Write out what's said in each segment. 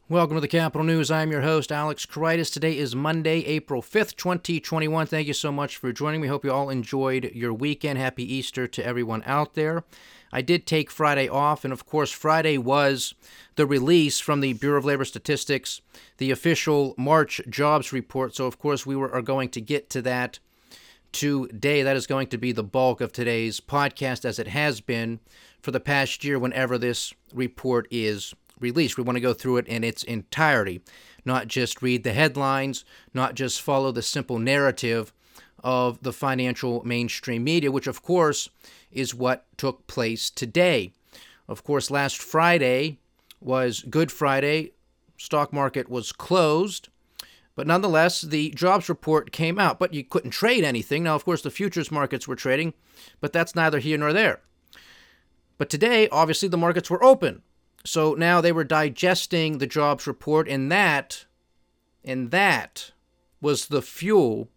Welcome to the Capital News. I'm your host, Alex Koritis. Today is Monday, April 5th, 2021. Thank you so much for joining me. Hope you all enjoyed your weekend. Happy Easter to everyone out there. I did take Friday off, and of course, Friday was the release from the Bureau of Labor Statistics, the official March jobs report. So, of course, we are going to get to that today. That is going to be the bulk of today's podcast, as it has been for the past year whenever this report is released. We want to go through it in its entirety, not just read the headlines, not just follow the simple narrative of the financial mainstream media, which of course is what took place today. Of course, last Friday was Good Friday. Stock market was closed, but nonetheless, the jobs report came out, but you couldn't trade anything. Now, of course, the futures markets were trading, but that's neither here nor there. But today, obviously, the markets were open. So now they were digesting the jobs report, and that was the fuel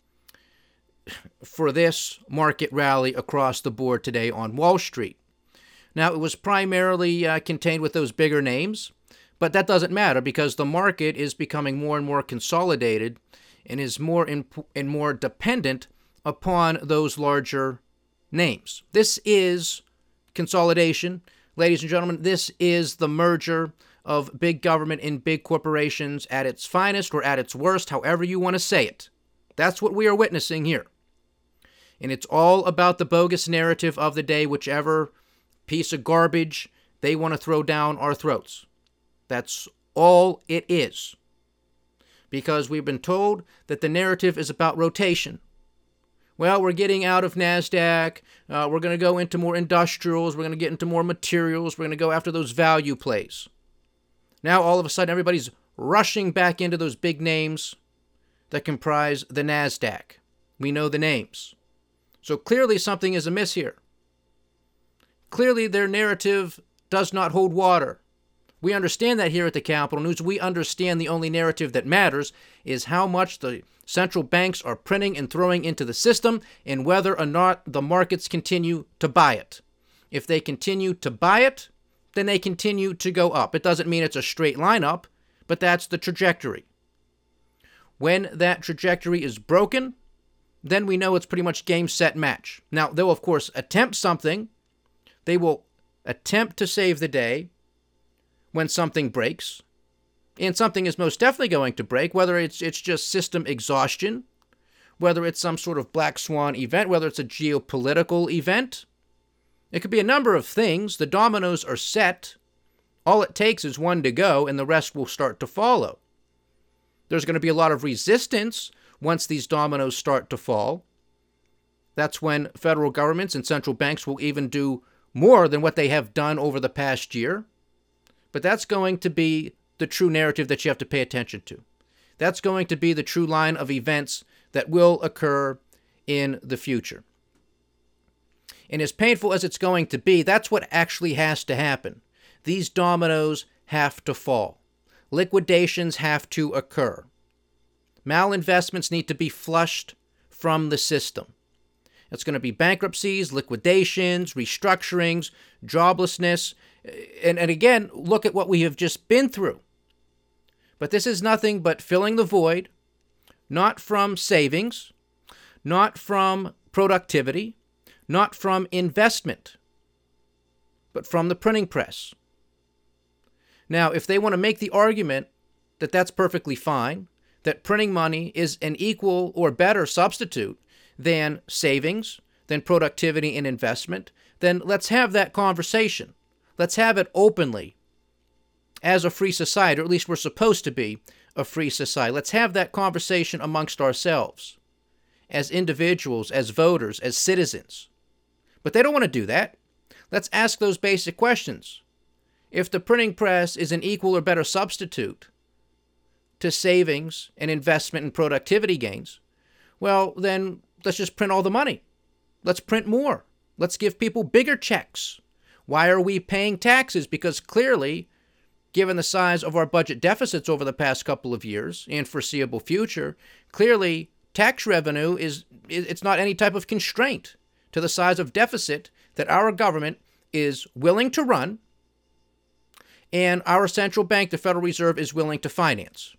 for this market rally across the board today on Wall Street. Now, it was primarily contained with those bigger names, but that doesn't matter because the market is becoming more and more consolidated and is more and more dependent upon those larger names. This is consolidation. Ladies and gentlemen, this is the merger of big government and big corporations at its finest or at its worst, however you want to say it. That's what we are witnessing here. And it's all about the bogus narrative of the day, whichever piece of garbage they want to throw down our throats. That's all it is. Because we've been told that the narrative is about rotation. Well, we're getting out of NASDAQ. We're going to go into more industrials. We're going to get into more materials. We're going to go after those value plays. Now, all of a sudden, everybody's rushing back into those big names that comprise the NASDAQ. We know the names. So clearly something is amiss here. Clearly their narrative does not hold water. We understand that here at the Capital News. We understand the only narrative that matters is how much the central banks are printing and throwing into the system and whether or not the markets continue to buy it. If they continue to buy it, then they continue to go up. It doesn't mean it's a straight line up, but that's the trajectory. When that trajectory is broken, then we know it's pretty much game, set, match. Now, they'll, of course, attempt something. They will attempt to save the day when something breaks, and something is most definitely going to break, whether it's just system exhaustion, whether it's some sort of black swan event, whether it's a geopolitical event. It could be a number of things. The dominoes are set. All it takes is one to go, and the rest will start to follow. There's going to be a lot of resistance once these dominoes start to fall. That's when federal governments and central banks will even do more than what they have done over the past year. But that's going to be the true narrative that you have to pay attention to. That's going to be the true line of events that will occur in the future. And as painful as it's going to be, that's what actually has to happen. These dominoes have to fall. Liquidations have to occur. Malinvestments need to be flushed from the system. It's going to be bankruptcies, liquidations, restructurings, joblessness. And again, look at what we have just been through. But this is nothing but filling the void, not from savings, not from productivity, not from investment, but from the printing press. Now, if they want to make the argument that that's perfectly fine, that printing money is an equal or better substitute than savings, than productivity and investment, then let's have that conversation. Let's have it openly as a free society, or at least we're supposed to be a free society. Let's have that conversation amongst ourselves as individuals, as voters, as citizens. But they don't want to do that. Let's ask those basic questions. If the printing press is an equal or better substitute to savings and investment and productivity gains, well, then let's just print all the money. Let's print more. Let's give people bigger checks. Why are we paying taxes? Because clearly, given the size of our budget deficits over the past couple of years and foreseeable future, clearly tax revenue it's not any type of constraint to the size of deficit that our government is willing to run and our central bank, the Federal Reserve, is willing to finance?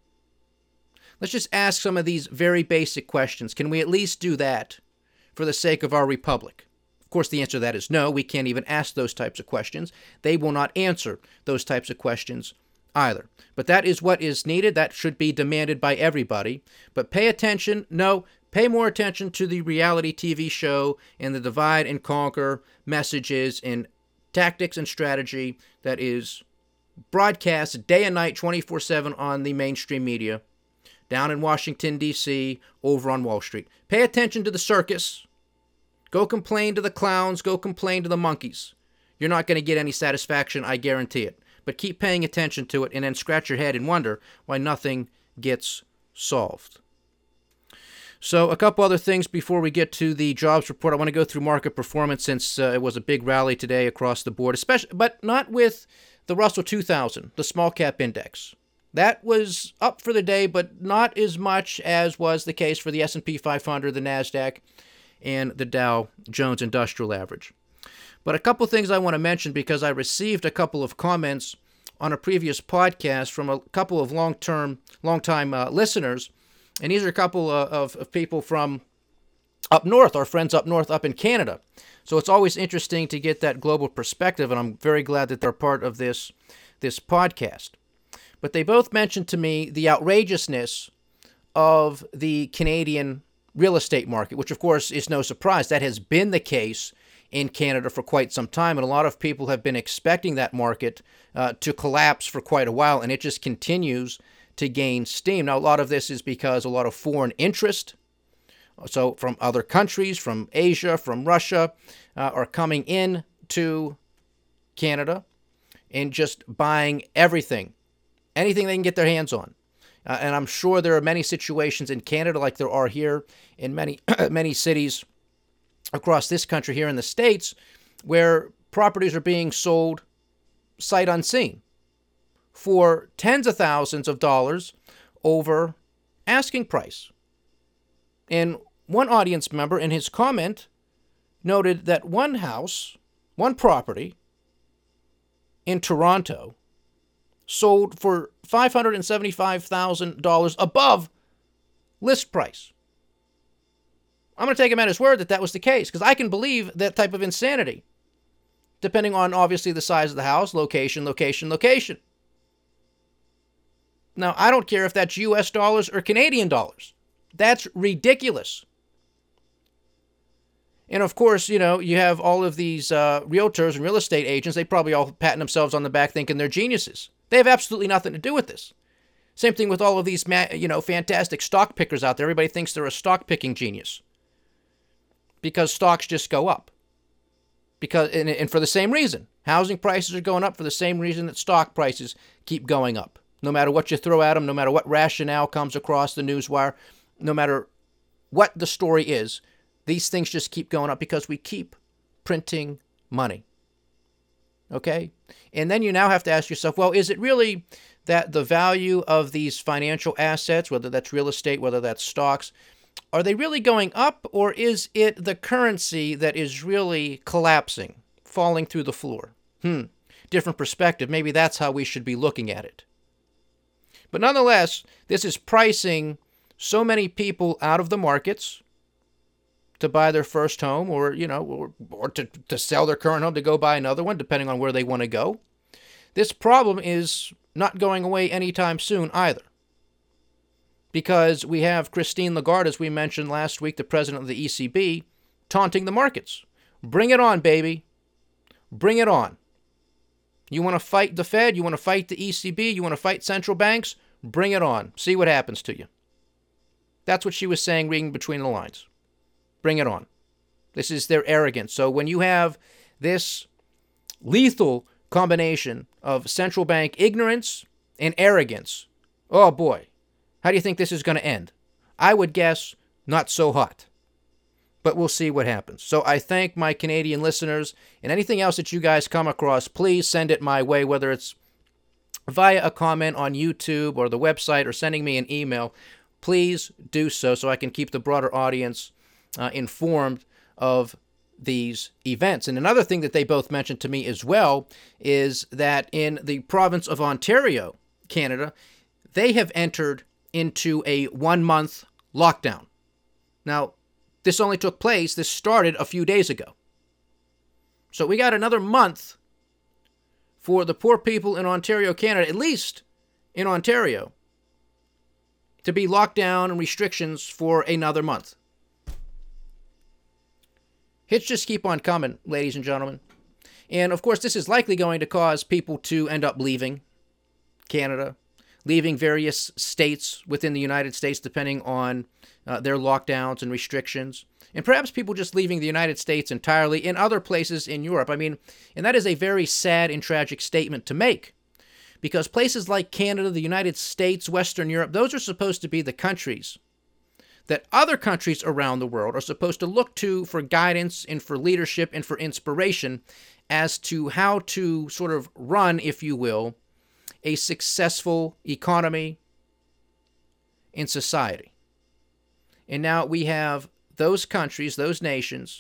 Let's just ask some of these very basic questions. Can we at least do that for the sake of our republic? Of course, the answer to that is no. We can't even ask those types of questions. They will not answer those types of questions either. But that is what is needed. That should be demanded by everybody. But pay attention. No, pay more attention to the reality TV show and the divide and conquer messages and tactics and strategy that is broadcast day and night 24/7 on the mainstream media down in Washington, D.C., over on Wall Street. Pay attention to the circus. Go complain to the clowns. Go complain to the monkeys. You're not going to get any satisfaction, I guarantee it. But keep paying attention to it and then scratch your head and wonder why nothing gets solved. So a couple other things before we get to the jobs report. I want to go through market performance since it was a big rally today across the board, especially, but not with the Russell 2000, the small cap index. That was up for the day, but not as much as was the case for the S&P 500, the NASDAQ, and the Dow Jones Industrial Average. But a couple things I want to mention because I received a couple of comments on a previous podcast from a couple of long-time listeners, and these are a couple of people from up north, our friends up north, up in Canada. So it's always interesting to get that global perspective, and I'm very glad that they're part of this podcast. But they both mentioned to me the outrageousness of the Canadian real estate market, which of course is no surprise. That has been the case in Canada for quite some time, and a lot of people have been expecting that market to collapse for quite a while, and it just continues to gain steam. Now, a lot of this is because a lot of foreign interest, so from other countries, from Asia, from Russia, are coming in to Canada and just buying everything they can get their hands on. And I'm sure there are many situations in Canada like there are here in many many cities across this country here in the States where properties are being sold sight unseen for tens of thousands of dollars over asking price. And one audience member in his comment noted that one property in Toronto sold for $575,000 above list price. I'm going to take him at his word that was the case, because I can believe that type of insanity, depending on, obviously, the size of the house, location. Now, I don't care if that's U.S. dollars or Canadian dollars. That's ridiculous. And, of course, you have all of these realtors and real estate agents. They probably all patting themselves on the back thinking they're geniuses. They have absolutely nothing to do with this. Same thing with all of these, fantastic stock pickers out there. Everybody thinks they're a stock picking genius because stocks just go up. And for the same reason, housing prices are going up for the same reason that stock prices keep going up. No matter what you throw at them, no matter what rationale comes across the newswire, no matter what the story is, these things just keep going up because we keep printing money. Okay? And then you now have to ask yourself, well, is it really that the value of these financial assets, whether that's real estate, whether that's stocks, are they really going up, or is it the currency that is really collapsing, falling through the floor? Different perspective. Maybe that's how we should be looking at it. But nonetheless, this is pricing so many people out of the markets to buy their first home, or to sell their current home to go buy another one, depending on where they want to go. This problem is not going away anytime soon either, because we have Christine Lagarde, as we mentioned last week, the president of the ECB, taunting the markets. Bring it on, baby. Bring it on. You want to fight the Fed? You want to fight the ECB? You want to fight central banks? Bring it on. See what happens to you. That's what she was saying, reading between the lines. Bring it on. This is their arrogance. So when you have this lethal combination of central bank ignorance and arrogance, oh boy, how do you think this is going to end? I would guess not so hot. But we'll see what happens. So I thank my Canadian listeners, and anything else that you guys come across, please send it my way, whether it's via a comment on YouTube or the website or sending me an email. Please do so I can keep the broader audience informed of these events. And another thing that they both mentioned to me as well is that in the province of Ontario, Canada, they have entered into a 1-month lockdown. Now, this started a few days ago. So we got another month for the poor people in Ontario, Canada, at least in Ontario, to be locked down and restrictions for another month. Hits just keep on coming, ladies and gentlemen. And of course, this is likely going to cause people to end up leaving Canada, leaving various states within the United States, depending on their lockdowns and restrictions. And perhaps people just leaving the United States entirely in other places in Europe. I mean, and that is a very sad and tragic statement to make, because places like Canada, the United States, Western Europe, those are supposed to be the countries that other countries around the world are supposed to look to for guidance and for leadership and for inspiration as to how to sort of run, if you will, a successful economy and society. And now we have those countries, those nations,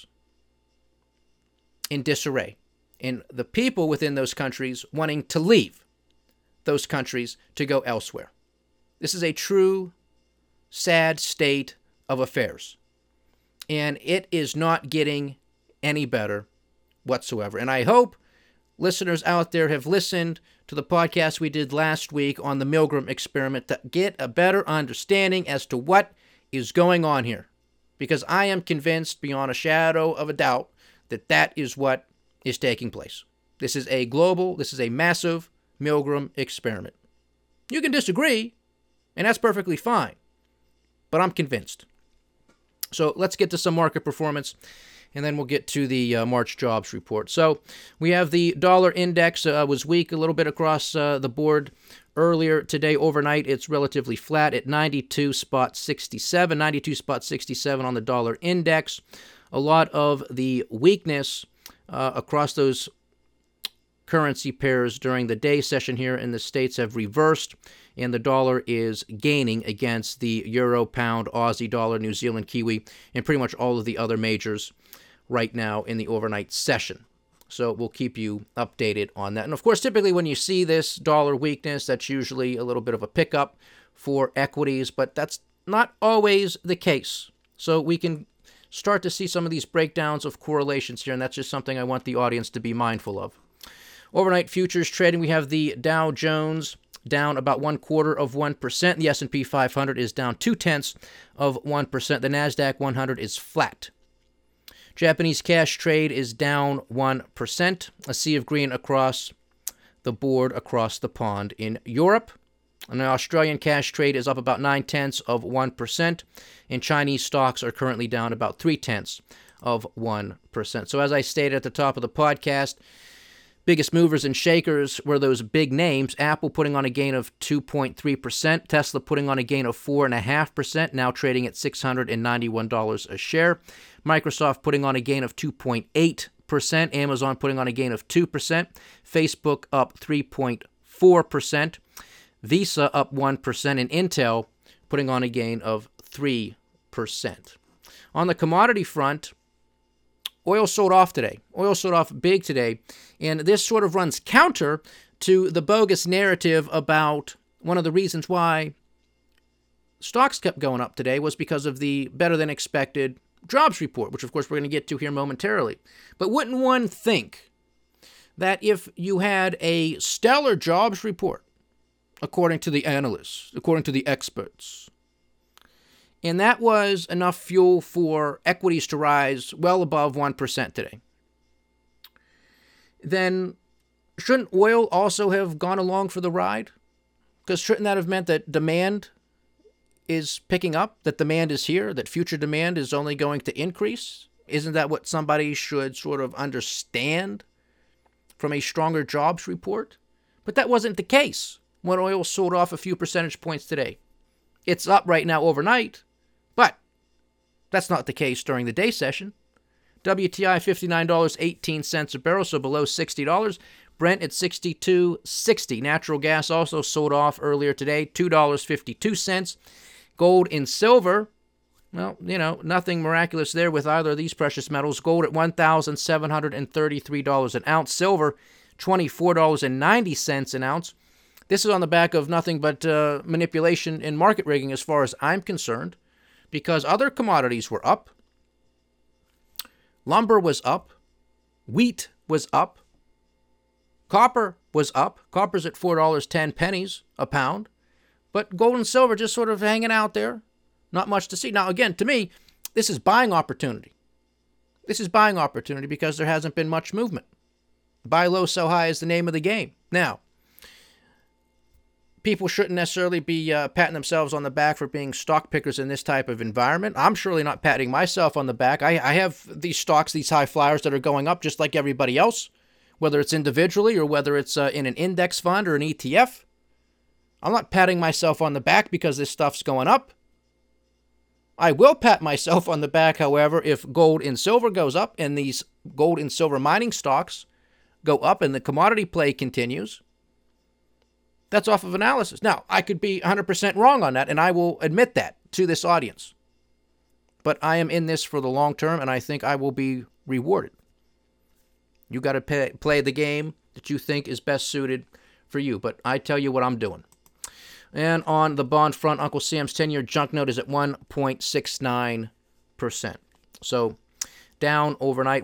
in disarray, and the people within those countries wanting to leave those countries to go elsewhere. This is a true, sad state of affairs, and it is not getting any better whatsoever. And I hope listeners out there have listened to the podcast we did last week on the Milgram experiment to get a better understanding as to what is going on here, because I am convinced beyond a shadow of a doubt that that is what is taking place. This is a massive Milgram experiment. You can disagree, and that's perfectly fine, but I'm convinced. So let's get to some market performance, and then we'll get to the March jobs report. So we have the dollar index was weak a little bit across the board earlier today. Overnight, it's relatively flat at 92.67 on the dollar index. A lot of the weakness across those currency pairs during the day session here in the States have reversed, and the dollar is gaining against the euro, pound, Aussie dollar, New Zealand Kiwi, and pretty much all of the other majors right now in the overnight session. So we'll keep you updated on that. And of course, typically when you see this dollar weakness, that's usually a little bit of a pickup for equities, but that's not always the case. So we can start to see some of these breakdowns of correlations here, and that's just something I want the audience to be mindful of. Overnight futures trading, we have the Dow Jones down about 0.25%. The S&P 500 is down 0.2%. The NASDAQ 100 is flat. Japanese cash trade is down 1%. A sea of green across the board, across the pond in Europe. And the Australian cash trade is up about 0.9%. And Chinese stocks are currently down about 0.3%. So as I stated at the top of the podcast, biggest movers and shakers were those big names. Apple putting on a gain of 2.3%. Tesla putting on a gain of 4.5%, now trading at $691 a share. Microsoft putting on a gain of 2.8%. Amazon putting on a gain of 2%. Facebook up 3.4%. Visa up 1%. And Intel putting on a gain of 3%. On the commodity front, oil sold off today. Oil sold off big today. And this sort of runs counter to the bogus narrative about one of the reasons why stocks kept going up today was because of the better-than-expected jobs report, which, of course, we're going to get to here momentarily. But wouldn't one think that if you had a stellar jobs report, according to the analysts, according to the experts, and that was enough fuel for equities to rise well above 1% today, then shouldn't oil also have gone along for the ride? Because shouldn't that have meant that demand is picking up, that demand is here, that future demand is only going to increase? Isn't that what somebody should sort of understand from a stronger jobs report? But that wasn't the case when oil sold off a few percentage points today. It's up right now overnight, but that's not the case during the day session. WTI $59.18 a barrel, so below $60. Brent at $62.60. Natural gas also sold off earlier today, $2.52. Gold and silver Well, nothing miraculous there with either of these precious metals. Gold at $1,733 an ounce. Silver, $24.90 an ounce. This is on the back of nothing but manipulation and market rigging as far as I'm concerned, because other commodities were up. Lumber was up. Wheat was up. Copper was up. Copper's at $4.10 a pound. But gold and silver just sort of hanging out there. Not much to see. Now, again, to me, this is buying opportunity. This is buying opportunity because there hasn't been much movement. Buy low, sell high is the name of the game. Now, people shouldn't necessarily be patting themselves on the back for being stock pickers in this type of environment. I'm surely not patting myself on the back. I have these stocks, these high flyers that are going up just like everybody else, whether it's individually or whether it's in an index fund or an ETF. I'm not patting myself on the back because this stuff's going up. I will pat myself on the back, however, if gold and silver goes up and these gold and silver mining stocks go up and the commodity play continues. That's off of analysis. Now, I could be 100% wrong on that, and I will admit that to this audience. But I am in this for the long term, and I think I will be rewarded. You got to play the game that you think is best suited for you, but I tell you what I'm doing. And on the bond front, Uncle Sam's 10-year junk note is at 1.69%. So down overnight,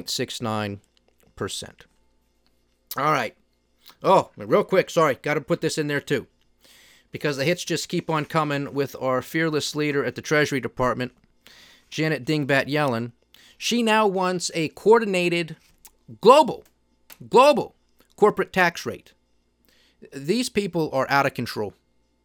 1.69%. All right. Oh, real quick, sorry, got to put this in there too, because the hits just keep on coming with our fearless leader at the Treasury Department, Janet Dingbat Yellen. She now wants a coordinated global corporate tax rate. These people are out of control.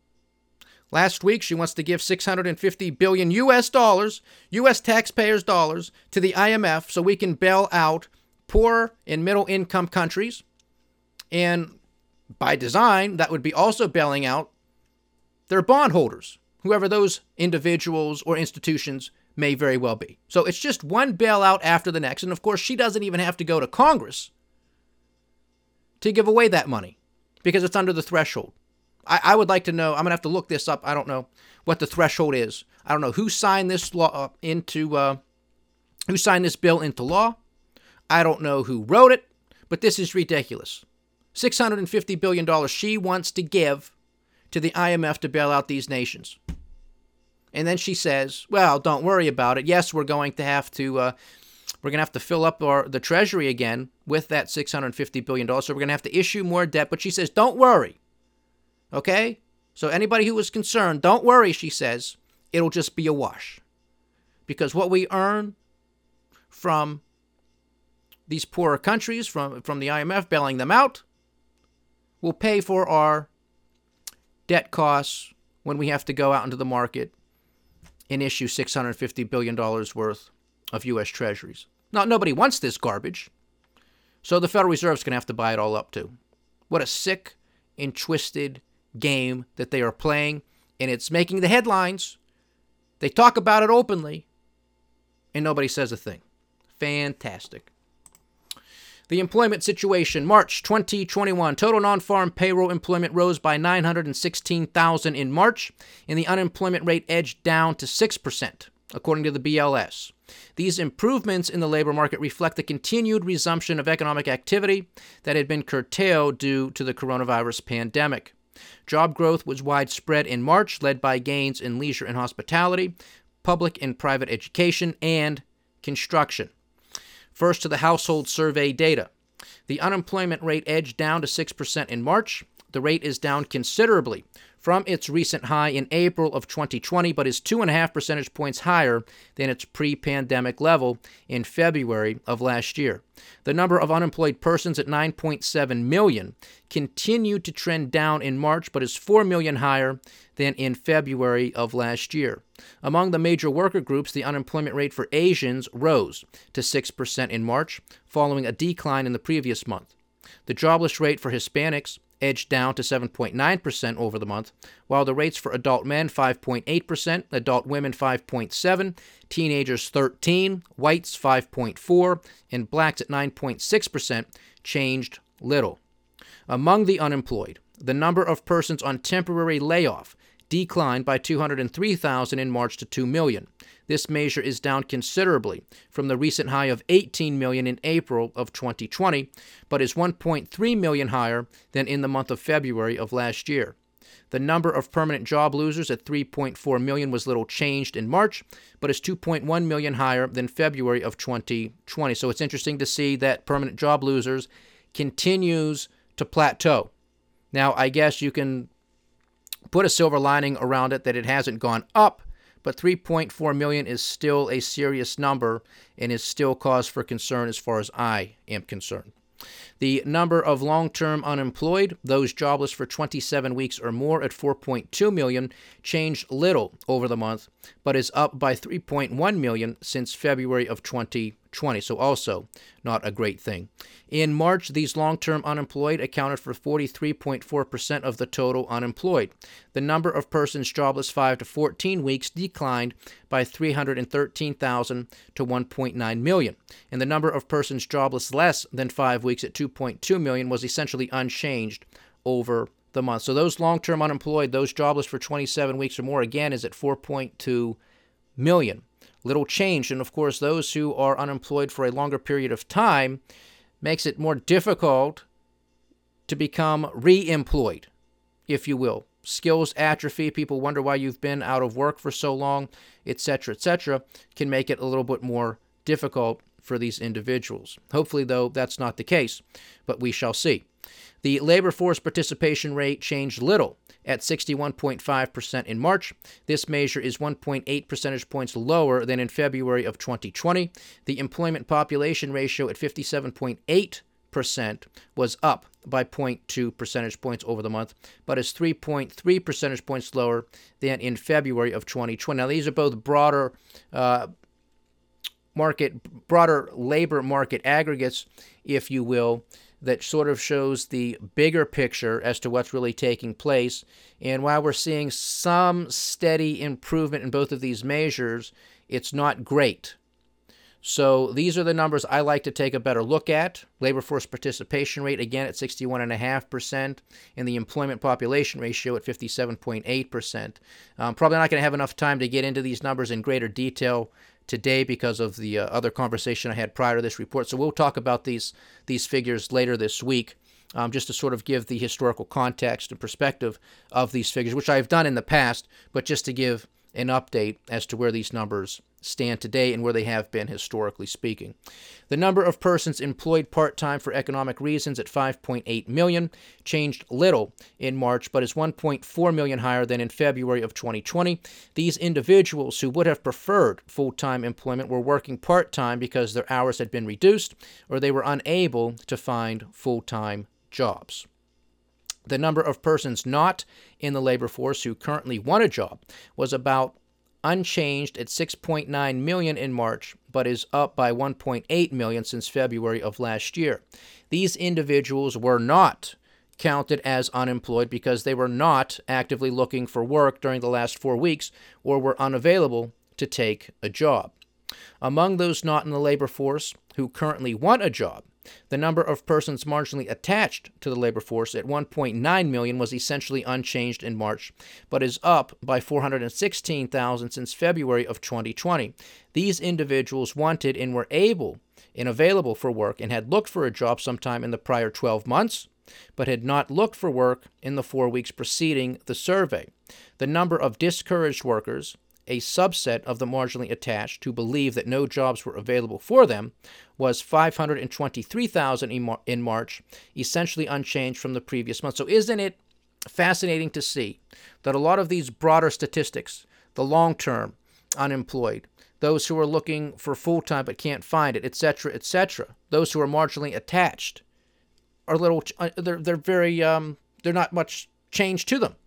Last week, she wants to give $650 billion U.S. taxpayers' dollars, to the IMF so we can bail out poor and middle-income countries. And by design, that would be also bailing out their bondholders, whoever those individuals or institutions may very well be. So it's just one bailout after the next. And of course, she doesn't even have to go to Congress to give away that money because it's under the threshold. I would like to know. I'm going to have to look this up. I don't know what the threshold is. I don't know who signed this law who signed this bill into law. I don't know who wrote it, but this is ridiculous. $650 billion she wants to give to the IMF to bail out these nations. And then she says, well, don't worry about it. Yes, we're going to have to fill up the Treasury again with that $650 billion. So we're going to have to issue more debt. But she says, don't worry. Okay? So anybody who was concerned, don't worry, she says. It'll just be a wash. Because what we earn from these poorer countries, from the IMF bailing them out, will pay for our debt costs when we have to go out into the market and issue $650 billion worth of U.S. Treasuries. Now, nobody wants this garbage, so the Federal Reserve's going to have to buy it all up, too. What a sick and twisted game that they are playing, and it's making the headlines. They talk about it openly, and nobody says a thing. Fantastic. The employment situation, March 2021. Total non-farm payroll employment rose by 916,000 in March, and the unemployment rate edged down to 6%, according to the BLS. These improvements in the labor market reflect the continued resumption of economic activity that had been curtailed due to the coronavirus pandemic. Job growth was widespread in March, led by gains in leisure and hospitality, public and private education, and construction. First to the household survey data. The unemployment rate edged down to 6% in March. The rate is down considerably from its recent high in April of 2020, but is 2.5 percentage points higher than its pre-pandemic level in February of last year. The number of unemployed persons at 9.7 million continued to trend down in March, but is 4 million higher than in February of last year. Among the major worker groups, the unemployment rate for Asians rose to 6% in March, following a decline in the previous month. The jobless rate for Hispanics edged down to 7.9% over the month, while the rates for adult men 5.8%, adult women 5.7%, teenagers 13%, whites 5.4%, and blacks at 9.6% changed little. Among the unemployed, the number of persons on temporary layoff declined by 203,000 in March to 2 million. This measure is down considerably from the recent high of 18 million in April of 2020, but is 1.3 million higher than in the month of February of last year. The number of permanent job losers at 3.4 million was little changed in March, but is 2.1 million higher than February of 2020. So it's interesting to see that permanent job losers continues to plateau. Now, I guess you can put a silver lining around it that it hasn't gone up, but 3.4 million is still a serious number and is still cause for concern as far as I am concerned. The number of long-term unemployed, those jobless for 27 weeks or more at 4.2 million, changed little over the month, but is up by 3.1 million since February of 2020, so also not a great thing. In March, these long-term unemployed accounted for 43.4% of the total unemployed. The number of persons jobless 5 to 14 weeks declined by 313,000 to 1.9 million, and the number of persons jobless less than 5 weeks at 2.2 million was essentially unchanged over the month. So those long-term unemployed, those jobless for 27 weeks or more, again, is at 4.2 million. Little change. And of course, those who are unemployed for a longer period of time makes it more difficult to become re-employed, if you will. Skills atrophy, people wonder why you've been out of work for so long, etc., can make it a little bit more difficult for these individuals. Hopefully, though, that's not the case, but we shall see. The labor force participation rate changed little at 61.5% in March. This measure is 1.8 percentage points lower than in February of 2020. The employment population ratio at 57.8% was up by 0.2 percentage points over the month, but is 3.3 percentage points lower than in February of 2020. Now, these are both broader labor market aggregates, if you will, that sort of shows the bigger picture as to what's really taking place. And while we're seeing some steady improvement in both of these measures, it's not great. So these are the numbers I like to take a better look at. Labor force participation rate, again, at 61.5%, and the employment population ratio at 57.8%. Probably not going to have enough time to get into these numbers in greater detail today because of the other conversation I had prior to this report. So we'll talk about these figures later this week, just to sort of give the historical context and perspective of these figures, which I've done in the past, but just to give an update as to where these numbers stand today and where they have been historically speaking. The number of persons employed part-time for economic reasons at 5.8 million changed little in March, but is 1.4 million higher than in February of 2020. These individuals who would have preferred full-time employment were working part-time because their hours had been reduced or they were unable to find full-time jobs. The number of persons not in the labor force who currently want a job was about unchanged at 6.9 million in March, but is up by 1.8 million since February of last year. These individuals were not counted as unemployed because they were not actively looking for work during the last 4 weeks or were unavailable to take a job. Among those not in the labor force who currently want a job, the number of persons marginally attached to the labor force at 1.9 million was essentially unchanged in March, but is up by 416,000 since February of 2020. These individuals wanted and were able and available for work and had looked for a job sometime in the prior 12 months, but had not looked for work in the 4 weeks preceding the survey. The number of discouraged workers, a subset of the marginally attached who believe that no jobs were available for them, was 523,000 in March, essentially unchanged from the previous month. So isn't it fascinating to see that a lot of these broader statistics, the long-term unemployed, those who are looking for full-time but can't find it, etc., those who are marginally attached, are they're not much change to them.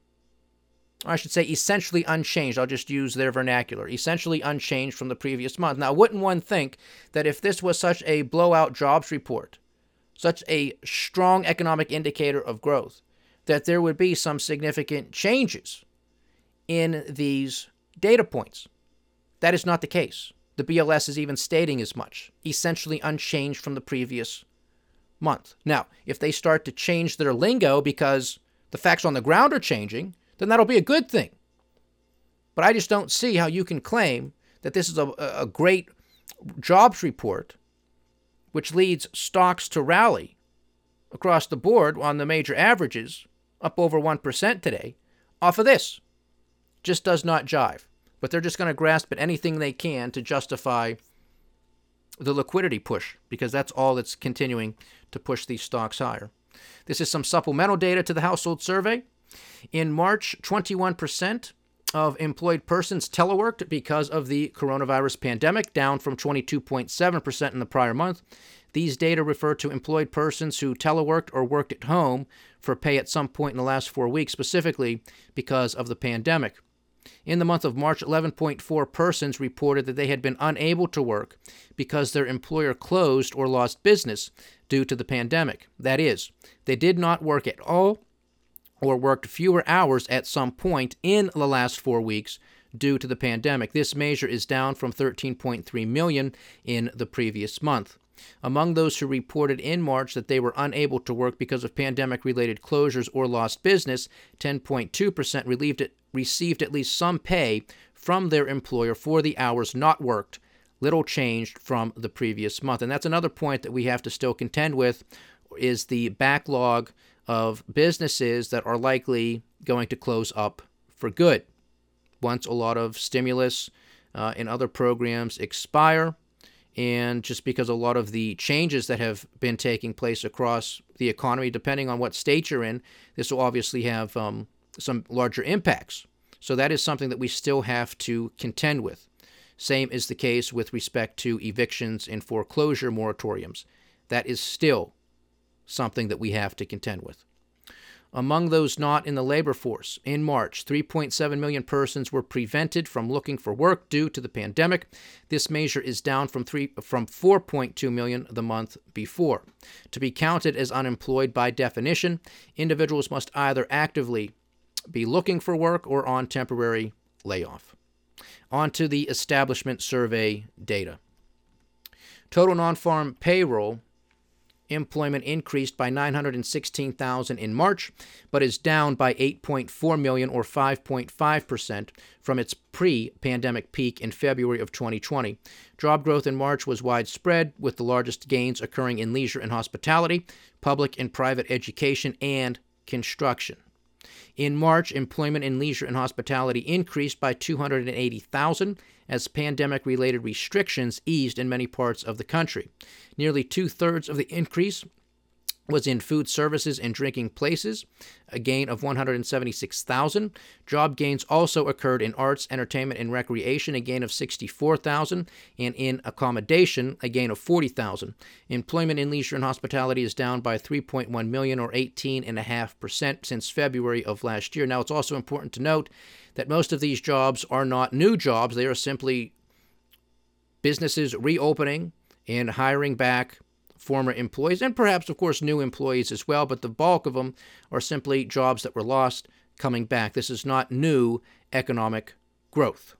I should say essentially unchanged. I'll just use their vernacular. Essentially unchanged from the previous month. Now, wouldn't one think that if this was such a blowout jobs report, such a strong economic indicator of growth, that there would be some significant changes in these data points? That is not the case. The BLS is even stating as much. Essentially unchanged from the previous month. Now, if they start to change their lingo because the facts on the ground are changing, then that'll be a good thing. But I just don't see how you can claim that this is a great jobs report, which leads stocks to rally across the board on the major averages, up over 1% today, off of this. Just does not jive. But they're just going to grasp at anything they can to justify the liquidity push, because that's all that's continuing to push these stocks higher. This is some supplemental data to the household survey. In March, 21% of employed persons teleworked because of the coronavirus pandemic, down from 22.7% in the prior month. These data refer to employed persons who teleworked or worked at home for pay at some point in the last 4 weeks, specifically because of the pandemic. In the month of March, 11.4 persons reported that they had been unable to work because their employer closed or lost business due to the pandemic. That is, they did not work at all or worked fewer hours at some point in the last 4 weeks due to the pandemic. This measure is down from 13.3 million in the previous month. Among those who reported in March that they were unable to work because of pandemic-related closures or lost business, 10.2% received at least some pay from their employer for the hours not worked. Little changed from the previous month. And that's another point that we have to still contend with, is the backlog of businesses that are likely going to close up for good once a lot of stimulus and other programs expire. And just because a lot of the changes that have been taking place across the economy, depending on what state you're in, this will obviously have some larger impacts. So that is something that we still have to contend with. Same is the case with respect to evictions and foreclosure moratoriums. That is still something that we have to contend with. Among those not in the labor force, in March, 3.7 million persons were prevented from looking for work due to the pandemic. This measure is down from 4.2 million the month before. To be counted as unemployed by definition, individuals must either actively be looking for work or on temporary layoff. On to the establishment survey data. Total non-farm payroll employment increased by 916,000 in March, but is down by 8.4 million or 5.5% from its pre-pandemic peak in February of 2020. Job growth in March was widespread, with the largest gains occurring in leisure and hospitality, public and private education, and construction. In March, employment in leisure and hospitality increased by 280,000 as pandemic-related restrictions eased in many parts of the country. Nearly two-thirds of the increase was in food services and drinking places, a gain of 176,000. Job gains also occurred in arts, entertainment, and recreation, a gain of 64,000, and in accommodation, a gain of 40,000. Employment in leisure and hospitality is down by 3.1 million or 18.5% since February of last year. Now, it's also important to note that most of these jobs are not new jobs. They are simply businesses reopening and hiring back former employees, and perhaps, of course, new employees as well, but the bulk of them are simply jobs that were lost coming back. This is not new economic growth.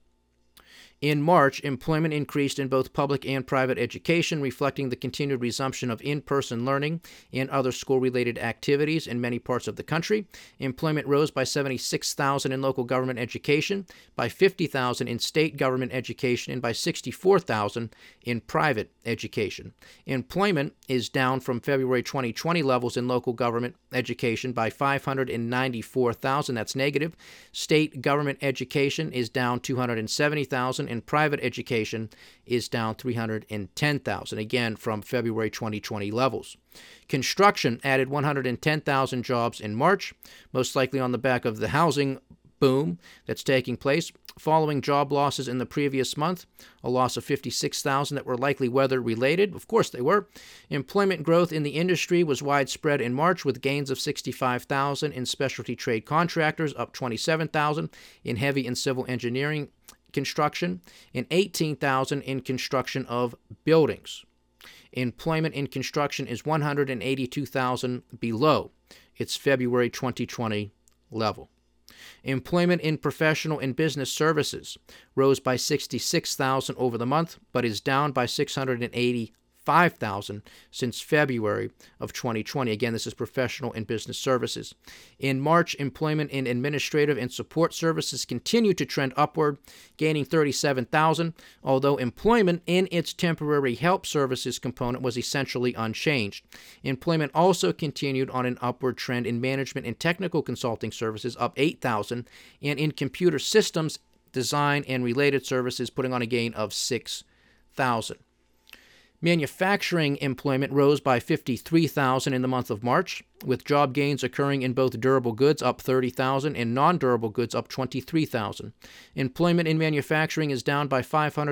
In March, employment increased in both public and private education, reflecting the continued resumption of in-person learning and other school-related activities in many parts of the country. Employment rose by 76,000 in local government education, by 50,000 in state government education, and by 64,000 in private education. Employment is down from February 2020 levels in local government education by 594,000. That's negative. State government education is down 270,000. And private education is down 310,000, again from February 2020 levels. Construction added 110,000 jobs in March, most likely on the back of the housing boom that's taking place, following job losses in the previous month, a loss of 56,000 that were likely weather-related. Of course they were. Employment growth in the industry was widespread in March, with gains of 65,000 in specialty trade contractors, up 27,000 in heavy and civil engineering construction, and 18,000 in construction of buildings. Employment in construction is 182,000 below its February 2020 level. Employment in professional and business services rose by 66,000 over the month, but is down by 105,000 since February of 2020. Again, this is professional and business services. In March, employment in administrative and support services continued to trend upward, gaining 37,000, although employment in its temporary help services component was essentially unchanged. Employment also continued on an upward trend in management and technical consulting services, up 8,000, and in computer systems, design, and related services, putting on a gain of 6,000. Manufacturing employment rose by 53,000 in the month of March, with job gains occurring in both durable goods up 30,000 and non-durable goods up 23,000. Employment in manufacturing is down by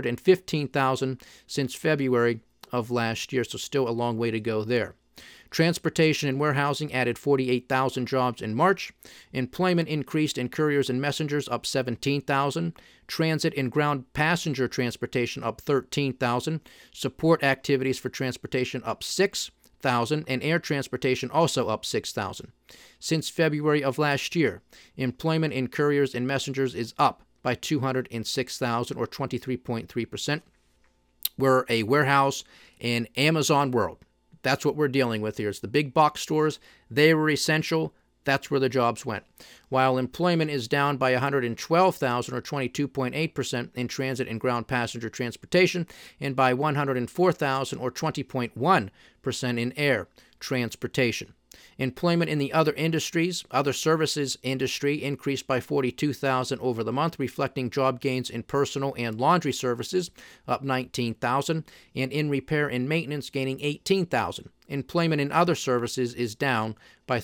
515,000 since February of last year, so still a long way to go there. Transportation and warehousing added 48,000 jobs in March. Employment increased in couriers and messengers, up 17,000. Transit and ground passenger transportation up 13,000. Support activities for transportation up 6,000, and air transportation also up 6,000. Since February of last year, employment in couriers and messengers is up by 206,000, or 23.3%. We're a warehouse in Amazon world. That's what we're dealing with here. It's the big box stores. They were essential. That's where the jobs went. While employment is down by 112,000, or 22.8%, in transit and ground passenger transportation, and by 104,000, or 20.1%, in air transportation. Employment in the other industries, other services industry, increased by 42,000 over the month, reflecting job gains in personal and laundry services, up 19,000, and in repair and maintenance, gaining 18,000. Employment in other services is down by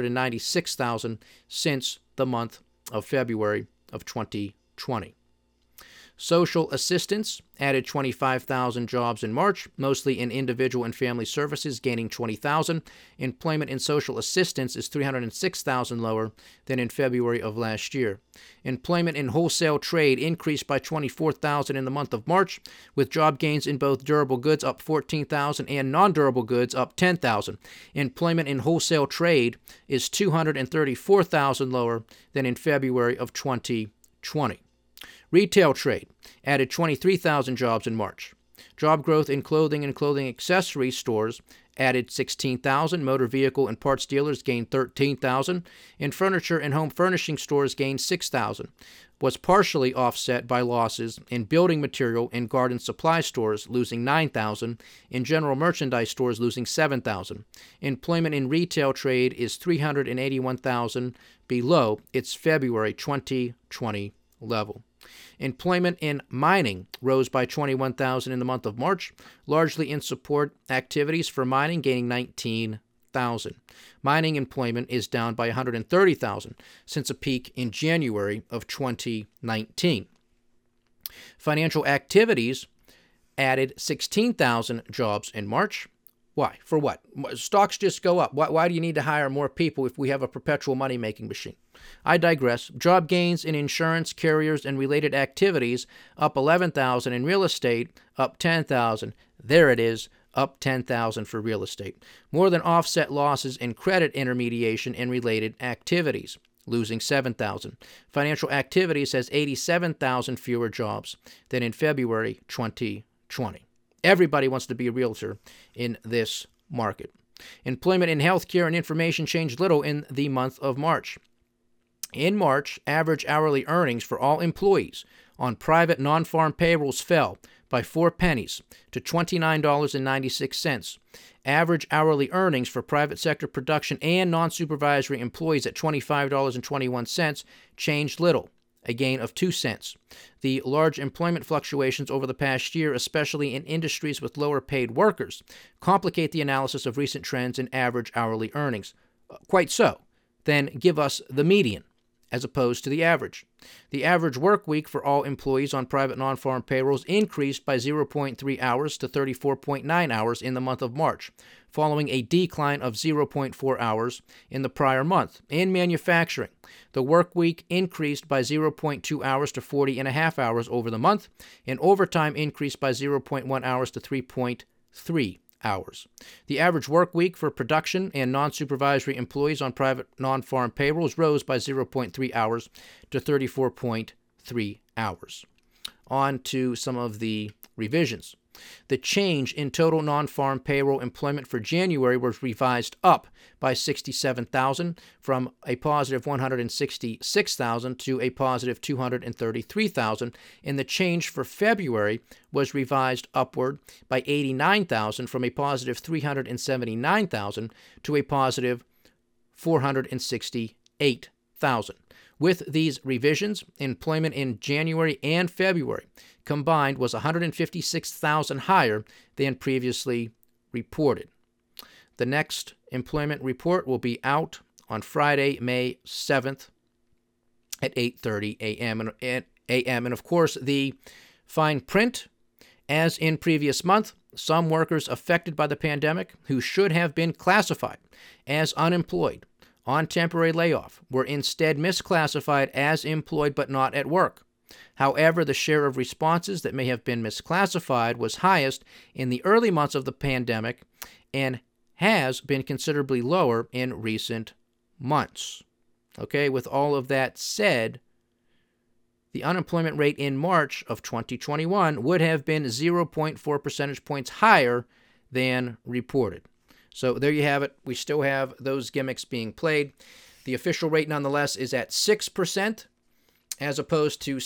396,000 since the month of February of 2020. Social assistance added 25,000 jobs in March, mostly in individual and family services, gaining 20,000. Employment in social assistance is 306,000 lower than in February of last year. Employment in wholesale trade increased by 24,000 in the month of March, with job gains in both durable goods up 14,000 and non-durable goods up 10,000. Employment in wholesale trade is 234,000 lower than in February of 2020. Retail trade added 23,000 jobs in March. Job growth in clothing and clothing accessories stores added 16,000. Motor vehicle and parts dealers gained 13,000. And furniture and home furnishing stores gained 6,000. Was partially offset by losses in building material and garden supply stores, losing 9,000. In general merchandise stores, losing 7,000. Employment in retail trade is 381,000 below its February 2020 level. Employment in mining rose by 21,000 in the month of March, largely in support activities for mining, gaining 19,000. Mining employment is down by 130,000 since a peak in January of 2019. Financial activities added 16,000 jobs in March. Why? For what? Stocks just go up. Why do you need to hire more people if we have a perpetual money-making machine? I digress. Job gains in insurance, carriers, and related activities up 11,000. In real estate, up 10,000. There it is, up 10,000 for real estate. More than offset losses in credit intermediation and related activities, losing 7,000. Financial activities has 87,000 fewer jobs than in February 2020. Everybody wants to be a realtor in this market. Employment in healthcare and information changed little in the month of March. In March, average hourly earnings for all employees on private non-farm payrolls fell by 4 pennies to $29.96. Average hourly earnings for private sector production and non-supervisory employees at $25.21 changed little, a gain of 2 cents. The large employment fluctuations over the past year, especially in industries with lower paid workers, complicate the analysis of recent trends in average hourly earnings. Quite so. Then give us the median as opposed to the average. The average work week for all employees on private non-farm payrolls increased by 0.3 hours to 34.9 hours in the month of March, following a decline of 0.4 hours in the prior month. In manufacturing, the work week increased by 0.2 hours to 40.5 hours over the month, and overtime increased by 0.1 hours to 3.3 hours. The average work week for production and non-supervisory employees on private non-farm payrolls rose by 0.3 hours to 34.3 hours. on to some of the revisions. The change in total non-farm payroll employment for January was revised up by 67,000 from a positive 166,000 to a positive 233,000, and the change for February was revised upward by 89,000 from a positive 379,000 to a positive 468,000. With these revisions, employment in January and February combined was 156,000 higher than previously reported. The next employment report will be out on Friday, May 7th at 8:30 a.m. And of course, the fine print, as in previous month, some workers affected by the pandemic who should have been classified as unemployed on temporary layoff were instead misclassified as employed but not at work. However, the share of responses that may have been misclassified was highest in the early months of the pandemic and has been considerably lower in recent months. Okay, with all of that said, the unemployment rate in March of 2021 would have been 0.4 percentage points higher than reported. So there you have it. We still have those gimmicks being played. The official rate, nonetheless, is at 6% as opposed to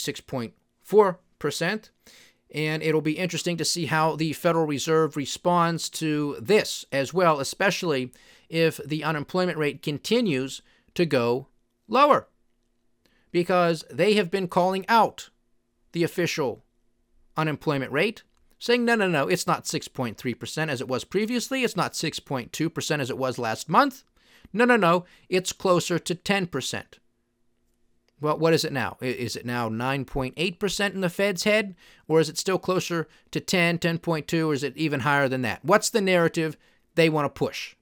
6.4%. And it'll be interesting to see how the Federal Reserve responds to this as well, especially if the unemployment rate continues to go lower, because they have been calling out the official unemployment rate, saying, no, it's not 6.3% as it was previously. It's not 6.2% as it was last month. No, it's closer to 10%. Well, what is it now? Is it now 9.8% in the Fed's head? Or is it still closer to 10, 10.2, or is it even higher than that? What's the narrative they want to push?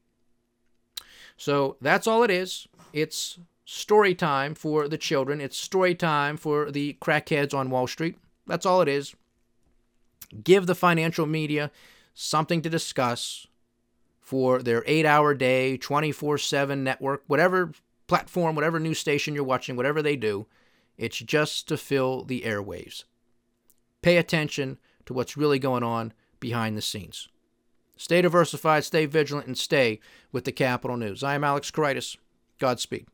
So that's all it is. It's story time for the children. It's story time for the crackheads on Wall Street. That's all it is. Give the financial media something to discuss for their 8-hour day, 24/7 network, whatever platform, whatever news station you're watching, whatever they do. It's just to fill the airwaves. Pay attention to what's really going on behind the scenes. Stay diversified, stay vigilant, and stay with the Capital News. I am Alex Koritis. Godspeed.